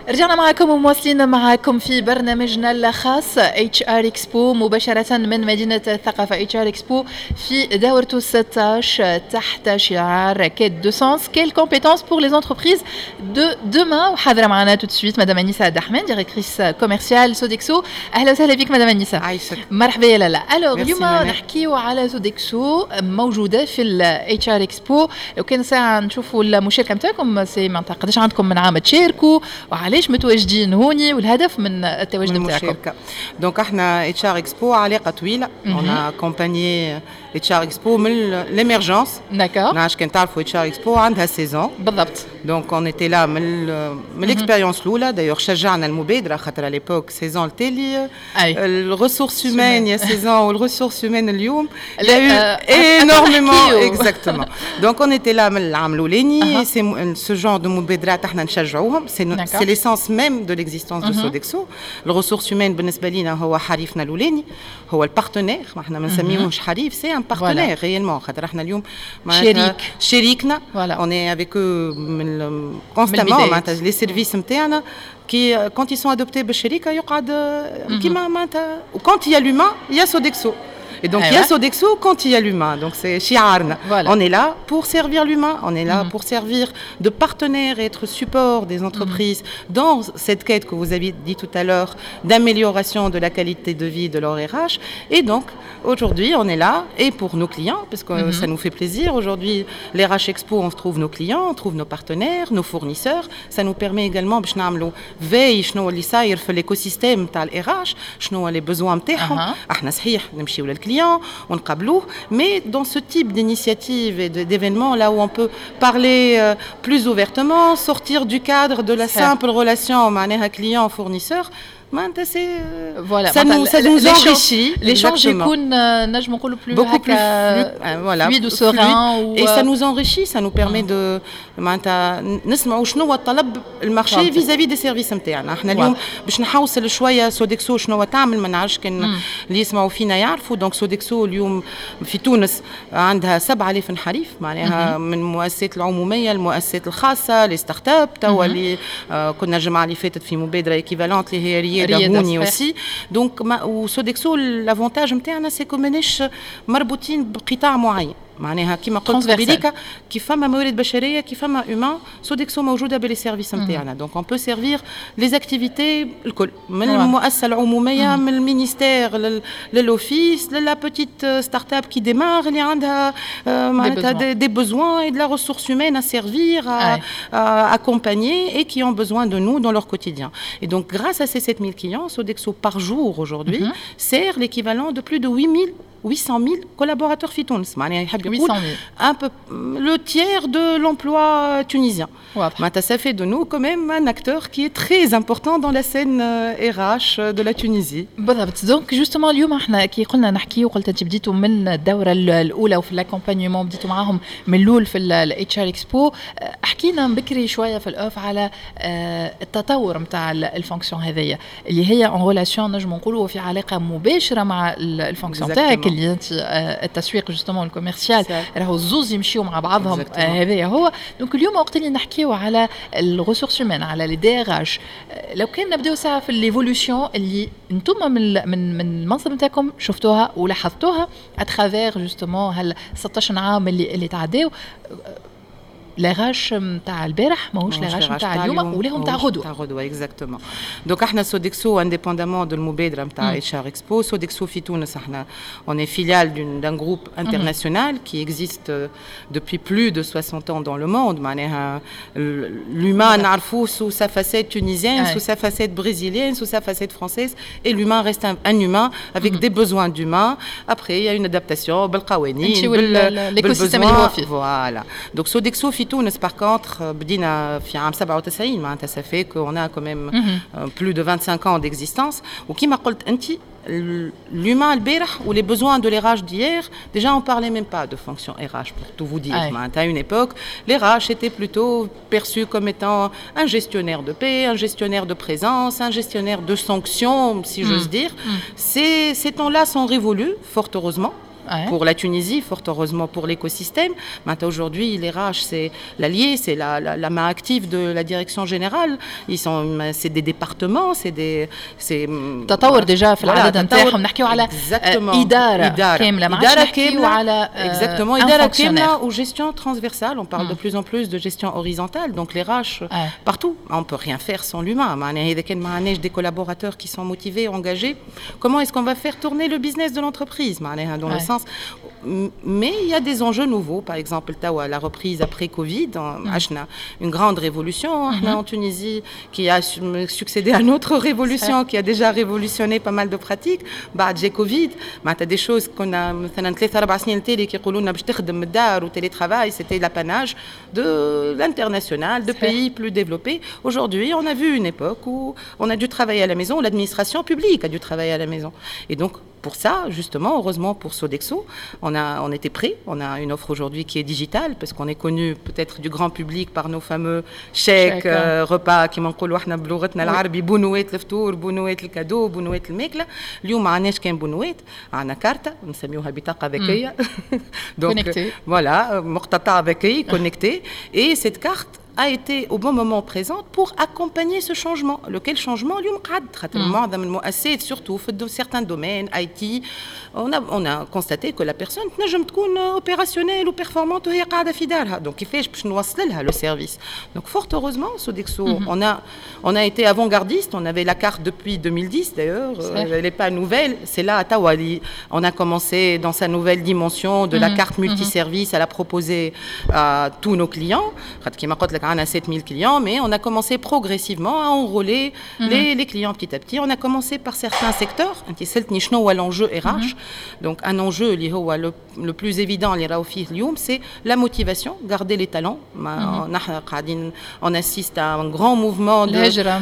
رجعنا معكم ومواصلين معكم في برنامجنا الخاص HR Expo مباشرة من مدينة الثقافة. HR Expo في دورته 16 تحت شعار Quête de sens, quelles compétences pour les entreprises de demain. وحاضرة معنا tout de suite مدام أنيسة دحمان ديريكتريس كوميرسيال سودكسو. أهلا وسهلا بك مدام أنيسة. عايشك. مرحبا يا لالا. الوغ اليوم نحكيو على سودكسو موجودة في ال HR Expo. لو كان ساعة نشوفوا المشاركة نتاعكم سي ما قداش عندكم من عام تشاركوا وعلاش متواجدين هوني والهدف من التواجد نتاعكم. دونك احنا HR Expo علاقة طويلة. on a accompagné HR Expo من l'émergence. D'accord. ناش كان تعرفوا HR Expo عندها 16 ans. بالضبط. دونك on était là من l'expérience الأولى. d'ailleurs شجعنا المبادرة خاطر على l'époque 16 ans التالي الressources humaines il y a 16 ans والressources humaines اليوم il y a eu énormément exactement. donc on était là من العام الأولاني. c'est ce genre de مبادرات احنا نشجعوهم. c'est l'essence même de l'existence de Sodexo. الressources humaines بالنسبة لنا هو حريفنا الأولاني هو البارتنير. ما احنا ما نسميوهش حريف c'est un partenaire réellement خاطر احنا اليوم شريكنا. on est avec eux constamment les services نتاعنا qui quand ils sont adoptés بالشركة يقعد كيما معناتها quand il y a l'humain il y a Sodexo. Et donc, il y a Sodexo quand il y a l'humain. Donc, c'est Chiarn. Voilà. On est là pour servir l'humain. On est là pour servir de partenaire et être support des entreprises dans cette quête que vous avez dit tout à l'heure d'amélioration de la qualité de vie de leur RH. Et donc, aujourd'hui, on est là et pour nos clients, parce que ça nous fait plaisir. Aujourd'hui, les RH Expo, on se trouve nos clients, on trouve nos partenaires, nos fournisseurs. Ça nous permet également de faire veille شنو اللي صاير في l'écosystème تاع الRH, شنو les besoins نتاعهم. احنا صحيح نمشيو للكليون on قابلوه, mais dans ce type d'initiative et d'événements là où on peut parler plus ouvertement, sortir du cadre de la simple relation معناها client fournisseur. Voilà, ça nous enrichit. L'échange est beaucoup plus fluide ou serein. Et ça nous enrichit, ça nous permet de نسمعوا شنو هو الطلب المارشي vis-à-vis des services نتاعنا. احنا اليوم باش نحوصل شويه سودكسو شنو تعمل ما نعرفش كان اللي يسمعوا فينا يعرفوا. دونك سودكسو اليوم في تونس عندها 7000 حريف معناها من المؤسسات العموميه المؤسسات الخاصه لي ستارت اب توا اللي كنا الجمعه اللي فاتت في مبادره ايكيفالونت اللي هي رياده aussi. Donc Sodexo l'avantage نتاعنا c'est que ماناش مربوطين بقطاع معين. معناها كما قلت قبيليك كيف فما موارد بشريه كيف فما هيومان سودكسو موجوده باللي سيرفيس نتاعنا. دونك اون بو سيرفير لي اكتيفيتي الكل من المؤسسه العموميه من المينيستير للوفيس للا بوتيت ستارت اب كي ديمار اللي عندها معناتها دي بوزوان اي دو لا ريسورس هيومين ا سيرفير ا accompagner et qui ont besoin de nous dans leur quotidien. Et donc grâce à ces 7000 clients, Sodexo par jour aujourd'hui sert l'équivalent de plus de 800 000 collaborateurs في تونس. معناها يحب يقول un peu le tiers de l'emploi tunisien. Ça fait de nous quand même un acteur qui est très important dans la scène RH de la Tunisie. بالضبط. دونك جوستومون اليوم احنا كي قلنا نحكي وقلت انت بديتوا من الدوره الاولى وفي الاكومبانيمون بديتوا معاهم من الاول في الاتش ار اكسبو. حكينا بكري شويه في الاوف على التطور نتاع الفونكسيون هذيا اللي هي ان ريلاسيون نجم نقولوا في علاقه مباشره مع الفونكسيون تاعك اللي انت التسويق جوستومون الكوميرسيال راهو زوز يمشيو مع بعضهم. هذايا هو. دونك اليوم وقت اللي نحكيو على الريسورس هيومان على لي دي ار اش لو كان نبداو ساعه في الايفولوشن اللي انتم من المنصب نتاعكم شفتوها ولاحظتوها اترافير جوستومون هال 16 عام اللي تعداو. لاغاش نتاع البارح ماهوش لاغاش نتاع اليوم ولاهم نتاع غدوه. اكزاكتومون. دونك احنا سودكسو انديبوندامون دو المبادره نتاع اتش ار اكسبو. سودكسو في تونس احنا on est filiale d'un groupe international qui existe depuis plus de 60 ans dans le monde. معناها l'humain نعرفوه sous sa facette tunisienne, sous sa facette brésilienne, sous sa facette française, et l'humain reste un humain avec des besoins d'humain. Après il y a une adaptation بالقوانين l'écosystème اللي هو فيه. Voilà. Donc Sodexo في تونس par contre بدينا في عام 97 معناتها ça fait qu'on a quand même plus de 25 ans d'existence. وكما قلت انت l'humain البارح ou les besoins de l'RH d'hier, déjà on parlait même pas de fonction RH pour tout vous dire. À une époque, l'RH était plutôt perçu comme étant un gestionnaire de paix, un gestionnaire de présence, un gestionnaire de sanctions, si j'ose dire. Ces temps-là sont révolus, fort heureusement. pour la Tunisie, fort heureusement pour l'écosystème. Maintenant, aujourd'hui, les RH, c'est l'allié, c'est la main active de la direction générale. C'est des départements, تطور déjà في العدد نتاعهم نحكيو على إدارة كاملة ما عادش نحكيو على exactement إدارة كاملة ou gestion transversale. On parle de plus en plus de gestion horizontale. Donc les RH partout, on peut rien faire sans l'humain. إذا كان ما عندناش des collaborateurs qui sont motivés, engagés, comment est-ce qu'on va faire tourner le business de l'entreprise dans le sens. Mais il y a des enjeux nouveaux. Par exemple, la reprise après Covid, une grande révolution en Tunisie qui a succédé à une autre révolution qui a déjà révolutionné pas mal de pratiques. J'ai Covid, tu as des choses qu'on a مثلا 3-4 سنين تالي كيقولوا لنا باش تخدم من الدار و télétravail, c'était l'apanage de l'international, de pays plus développés. Aujourd'hui, on a vu une époque où on a dû travailler à la maison, l'administration publique a dû travailler à la maison. Et donc, pour ça, justement, heureusement pour Sodexo, on était prêts. On a une offre aujourd'hui qui est digitale parce qu'on est connu peut-être du grand public par nos fameux chèques, repas qui m'enقولوا احنا بلغتنا العربي بونوات الفطور بونوات الكادو بونوات الماكله. اليوم ما عندناش كان بونوات، عندنا كارته نسميوها بطاقه ذكيه. Donc voilà, مقتطع ذكي connecté, et cette carte a été au bon moment présente pour accompagner ce changement. Lequel changement اليوم قعد خاطر معظم المؤسسات surtout في certains domaines IT, on a constaté que la personne تنجم تكون opérationnelle ou performante وهي قاعده في دارها. Donc كيفاش باش نوصل لها le service. Donc fort heureusement Sodexo, on a été avant-gardiste, on avait la carte depuis 2010 d'ailleurs, elle n'est pas nouvelle, c'est là à Tawali on a commencé dans sa nouvelle dimension de la carte multiservice à la proposer à tous nos clients. On a 7000 clients, mais on a commencé progressivement à enrôler les clients petit à petit. On a commencé par certains secteurs. L'enjeu RH. Donc, un enjeu le plus évident, c'est la motivation, garder les talents. On assiste à un grand mouvement de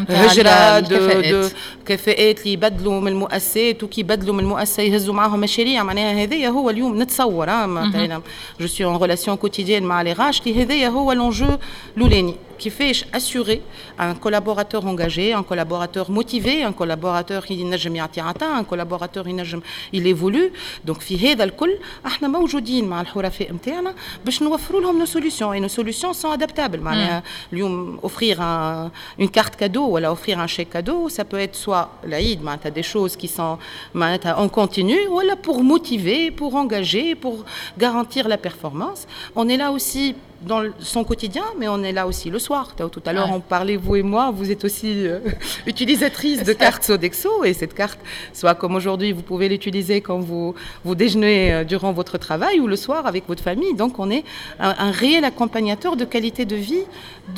كفاءات اللي يبدلوا من المؤسسات وكيبدلوا من المؤسسة يهزوا معهم مشاريع. معناها هذايا هو اليوم نتصور. Je suis en relation quotidienne مع les RH. هذايا هو l'enjeu l'ouleni, qui fait assurer un collaborateur engagé, un collaborateur motivé, un collaborateur qui ينجم يعطي عطاء, un collaborateur ينجم il évolue. Donc في هذا الكل احنا موجودين مع الحرفاء نتاعنا باش نوفروا لهم nos solutions, et nos solutions sont adaptables. معناها اليوم offrir une carte cadeau ou offrir un chèque cadeau, ça peut être soit l'Aïd, معناتها des choses qui sont معناتها en continu, ou pour motiver, pour engager, pour garantir la performance. On est là aussi dans son quotidien, mais on est là aussi le soir. Tout à l'heure, on parlait, vous et moi, vous êtes aussi utilisatrice de carte Sodexo, et cette carte, soit comme aujourd'hui, vous pouvez l'utiliser quand vous déjeunez durant votre travail ou le soir avec votre famille. Donc, on est un réel accompagnateur de qualité de vie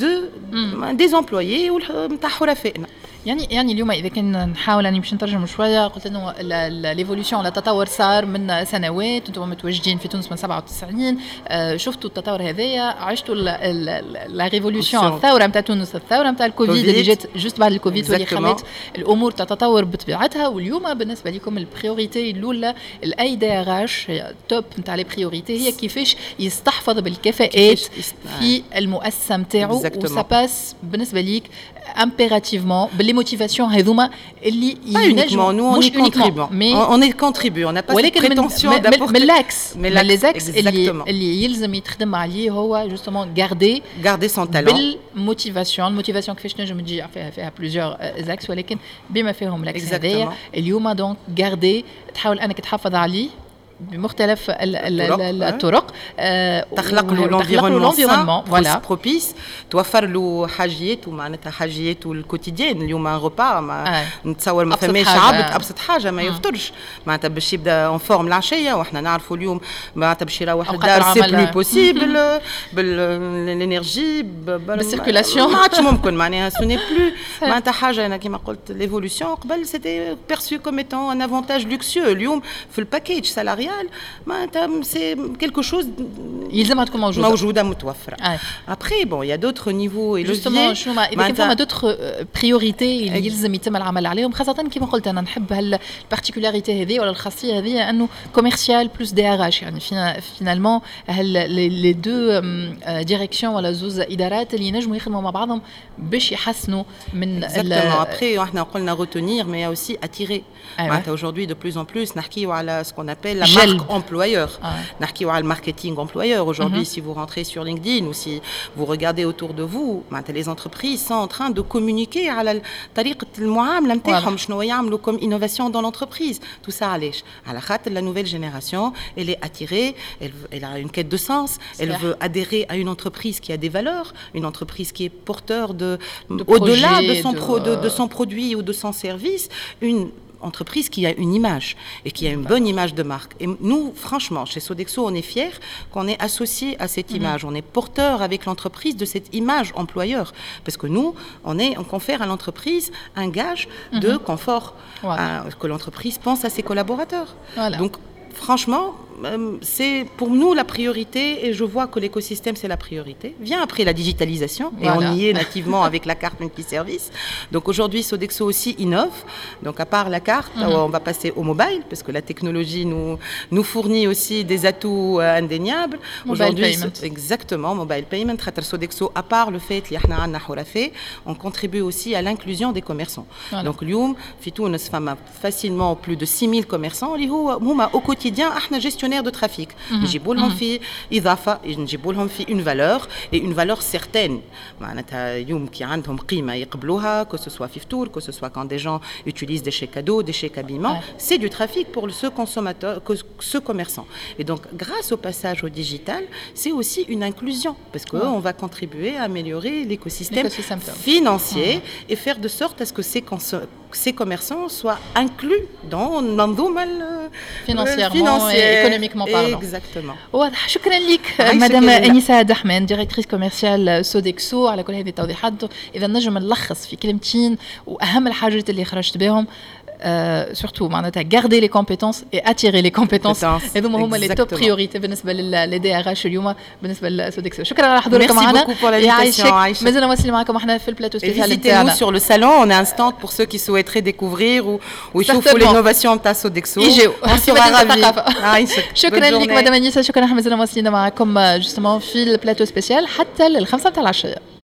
des employés ou نتاع حرفائنا. يعني اليوم اذا كان نحاول اني باش نترجم شويه، قلت انه ليفولوشن ولا التطور صار من سنوات، انتم متواجدين في تونس من 97، شفتوا التطور هذايا، عشتوا لا ريفولوشن، الثوره نتاع تونس، الثوره نتاع الكوفيد اللي جات جوست بعد الكوفيد واللي خلت الامور تتطور بطبيعتها. واليوم بالنسبه لكم البريوريتي الاولى الاي دي ار اش توب نتاع لي بريوريتي هي كيفاش يستحفظ بالكفاءات في المؤسسه نتاعو، وساباس بالنسبه ليك impérativement les motivations هذوما اللي ينجموا مش uniquement mais on est contribué, on n'a pas cette prétention d'apporter بالعكس les axes اللي يلزم يتخدم عليه هو justement garder son talent الموتيفاسيون كيفاش تنجم تجي فيها plusieurs axes، ولكن بما فيهم الاكس هذايا اليوم دونك garder تحاول انك تحافظ عليه بمختلف الطرق، تخلق له لونفيرونمون بروبيس، توفر له حاجياته، معناتها حاجياته الكوتيديان. اليوم ريبا نتصور ما فماش عبد ابسط حاجه ما يفطرش، معناتها باش يبدا اون فورم العشيه، وحنا نعرفوا اليوم معناتها باش يروح الدار سي بلو بوسيبل بالانرجي بالسيركولاسيون، ما عادش ممكن، معناها سو ني بلو معناتها حاجه. انا كيما قلت ليفولوسيون قبل سيتي بيرسو كوم ايتون ان افونتاج لوكسيو، اليوم في الباكيج سالاري c'est quelque chose موجودة متوفرة. Après bon, il y a d'autres niveaux et justement إذا كان d'autres priorités اللي يلزم يتم العمل عليهم، خاصة كما قلت أنا نحب هالبارتيكولاريتي هذه ولا الخاصية هذه أنه commercial plus DRH، يعني finalement les deux directions ولا زوز إدارات اللي ينجموا يخدموا مع بعضهم باش يحسنوا من Après احنا قلنا retenir mais il y a aussi attirer. Aujourd'hui de plus en plus نحكيو على ce qu'on appelle la marque employeur. نحكيو على الماركتينغ employeur. Aujourd'hui, si vous rentrez sur LinkedIn ou si vous regardez autour de vous, les entreprises sont en train de communiquer على طريقة المعاملة نتاعهم شنو يعملوا comme innovation dans l'entreprise. Tout ça علاش؟ على خاطر la nouvelle génération, elle est attirée, elle a une quête de sens, elle veut adhérer à une entreprise qui a des valeurs, une entreprise qui est porteur au-delà de son produit ou de son service, une entreprise qui a une image et qui a une bonne image de marque. Et nous, franchement, chez Sodexo, on est fiers qu'on est associé à cette image. On est porteur avec l'entreprise de cette image employeur. Parce que nous, on confère à l'entreprise un gage de confort, que l'entreprise pense à ses collaborateurs. Voilà. Donc, franchement, c'est pour nous la priorité et je vois que l'écosystème c'est la priorité. Vient après la digitalisation et on y est nativement avec la carte multiservice. Donc aujourd'hui Sodexo aussi innove. Donc à part la carte, on va passer au mobile parce que la technologie nous fournit aussi des atouts indéniables. Aujourd'hui, exactement, mobile payment. Sodexo, à part le fait on contribue aussi à l'inclusion des commerçants. Donc اليوم في تونس فما facilement plus de 6000 commerçants اللي هما au quotidien احنا gestionnaires de trafic. نجيبوا لهم في إضافة، نجيبوا لهم في une valeur et une valeur certaine. معناتها يوم كي عندهم قيمة يقبلوها que ce soit Fiftour, que ce soit quand des gens utilisent des chèques cadeaux, des chèques habillement, c'est du trafic pour ce consommateur, ce commerçant. Et donc grâce au passage au digital, c'est aussi une inclusion parce que on va contribuer à améliorer l'écosystème financier et faire de sorte à ce que ces commerçants soient inclus dans l'ensemble financièrement et économiquement parlant. Exactement. واضح. شكرا لك مدام أنيسة دحمان ديريكتريس كوميرسيال سودكسو على كل هذه التوضيحات. إذا نجم نلخص في كلمتين وأهم الحاجات اللي خرجت بهم surtout معناتها garder les compétences et attirer les compétences. هذوما هما les top priorités بالنسبة للدي ار اتش اليوم بالنسبة لسودكسو. شكرا على حضوركم معنا. يعيشك. مازلنا واصلين معكم احنا في البلاتو سبيسيال نتاعنا. Visitez-nous sur le salon, on a un stand pour ceux qui souhaiteraient découvrir ou يشوفوا l'innovation نتاع سودكسو. On sera ravis. شكرا لك مدام أنيسة. شكرا. مازلنا واصلين معكم justement في البلاتو سبيسيال حتى لل5 تاع العشية.